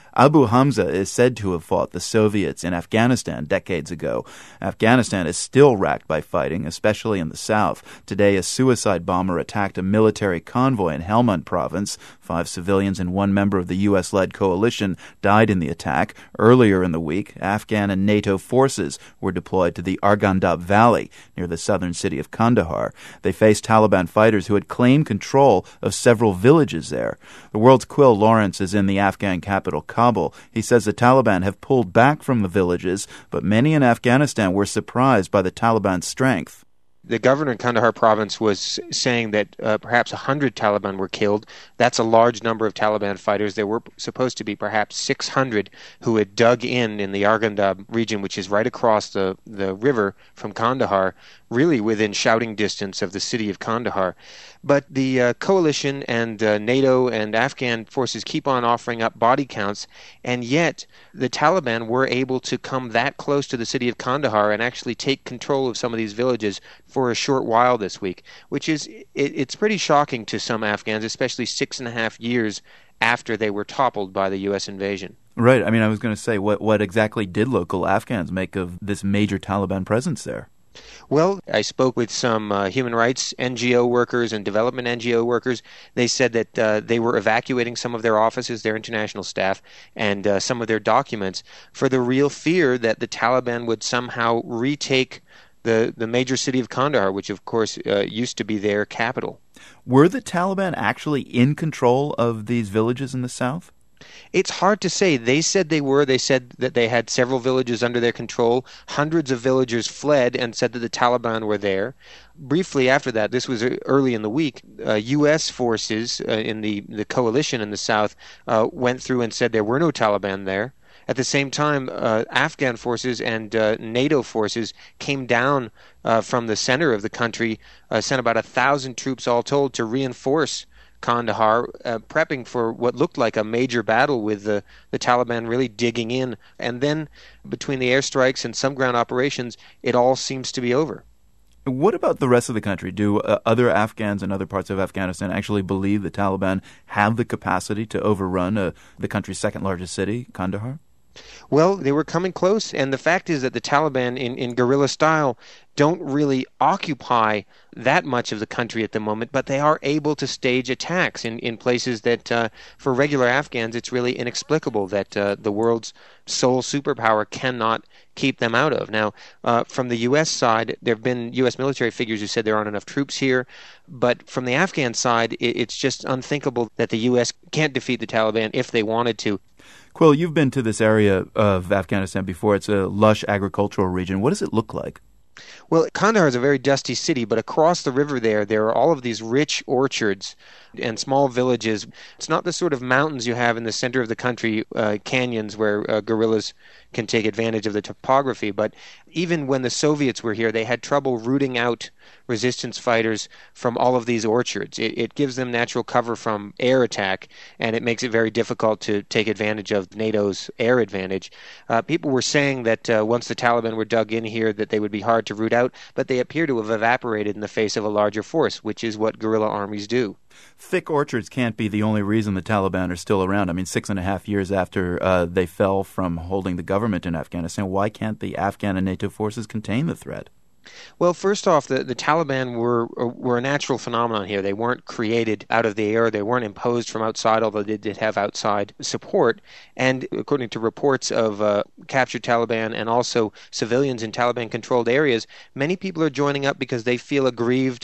Abu Hamza is said to have fought the Soviets in Afghanistan decades ago. Afghanistan is still racked by fighting, especially in the south. Today, a suicide bomber attacked a military convoy in Helmand province. 5 civilians and 1 member of the U.S.-led coalition died in the attack. Earlier in the week, Afghan and NATO forces were deployed to the Arghandab Valley near the southern city of Kandahar. They faced Taliban fighters who had claimed control of several villages there. The World's Quill Lawrence is in the Afghan capital, Kabul. He says the Taliban have pulled back from the villages, but many in Afghanistan were surprised by the Taliban's strength. The governor in Kandahar province was saying that perhaps 100 Taliban were killed. That's a large number of Taliban fighters. There were supposed to be perhaps 600 who had dug in the Arghandab region, which is right across the river from Kandahar, really within shouting distance of the city of Kandahar. But the coalition and NATO and Afghan forces keep on offering up body counts, and yet the Taliban were able to come that close to the city of Kandahar and actually take control of some of these villages for a short while this week, which is it's pretty shocking to some Afghans, especially 6.5 years after they were toppled by the U.S. invasion. Right. I mean, I was going to say, what exactly did local Afghans make of this major Taliban presence there? Well, I spoke with some human rights NGO workers and development NGO workers. They said that they were evacuating some of their offices, their international staff, and some of their documents for the real fear that the Taliban would somehow retake the major city of Kandahar, which, of course, used to be their capital. Were the Taliban actually in control of these villages in the south? It's hard to say. They said they were. They said that they had several villages under their control. Hundreds of villagers fled and said that the Taliban were there. Briefly after that, this was early in the week, U.S. forces in the coalition in the south went through and said there were no Taliban there. At the same time, Afghan forces and NATO forces came down from the center of the country, sent about 1,000 troops all told to reinforce Kandahar, prepping for what looked like a major battle with the Taliban really digging in. And then between the airstrikes and some ground operations, it all seems to be over. What about the rest of the country? Do other Afghans in other parts of Afghanistan actually believe the Taliban have the capacity to overrun the country's second largest city, Kandahar? Well, they were coming close, and the fact is that the Taliban, in guerrilla style, don't really occupy that much of the country at the moment, but they are able to stage attacks in places that, for regular Afghans, it's really inexplicable that the world's sole superpower cannot keep them out of. Now, from the U.S. side, there have been U.S. military figures who said there aren't enough troops here, but from the Afghan side, it's just unthinkable that the U.S. can't defeat the Taliban if they wanted to. Quill, you've been to this area of Afghanistan before. It's a lush agricultural region. What does it look like? Well, Kandahar is a very dusty city, but across the river there are all of these rich orchards and small villages. It's not the sort of mountains you have in the center of the country, canyons where guerrillas can take advantage of the topography. But even when the Soviets were here, they had trouble rooting out resistance fighters from all of these orchards. It gives them natural cover from air attack, and it makes it very difficult to take advantage of NATO's air advantage. People were saying that once the Taliban were dug in here, that they would be hard to root out, but they appear to have evaporated in the face of a larger force, which is what guerrilla armies do. Thick orchards can't be the only reason the Taliban are still around. I mean, 6.5 years after they fell from holding the government in Afghanistan, why can't the Afghan and NATO forces contain the threat? Well, first off, the Taliban were a natural phenomenon here. They weren't created out of the air. They weren't imposed from outside, although they did have outside support. And according to reports of captured Taliban and also civilians in Taliban-controlled areas, many people are joining up because they feel aggrieved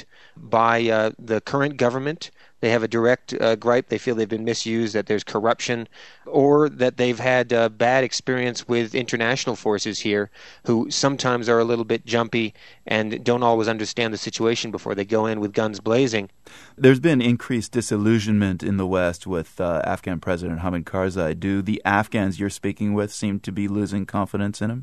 by the current government. They have a direct gripe. They feel they've been misused, that there's corruption, or that they've had bad experience with international forces here who sometimes are a little bit jumpy and don't always understand the situation before they go in with guns blazing. There's been increased disillusionment in the West with Afghan President Hamid Karzai. Do the Afghans you're speaking with seem to be losing confidence in him?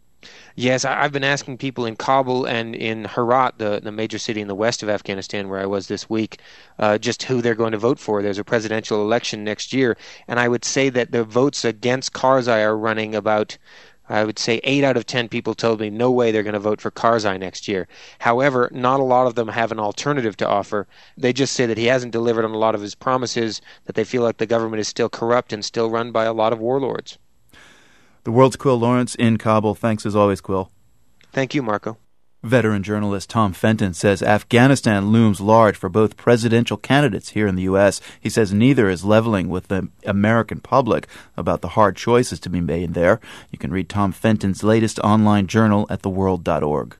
Yes, I've been asking people in Kabul and in Herat, the major city in the west of Afghanistan where I was this week, just who they're going to vote for. There's a presidential election next year, and I would say that the votes against Karzai are running about I would say 8 out of 10 people told me no way they're going to vote for Karzai next year. However, not a lot of them have an alternative to offer. They just say that he hasn't delivered on a lot of his promises, that they feel like the government is still corrupt and still run by a lot of warlords. The World's Quill Lawrence in Kabul. Thanks as always, Quill. Thank you, Marco. Veteran journalist Tom Fenton says Afghanistan looms large for both presidential candidates here in the U.S. He says neither is leveling with the American public about the hard choices to be made there. You can read Tom Fenton's latest online journal at theworld.org.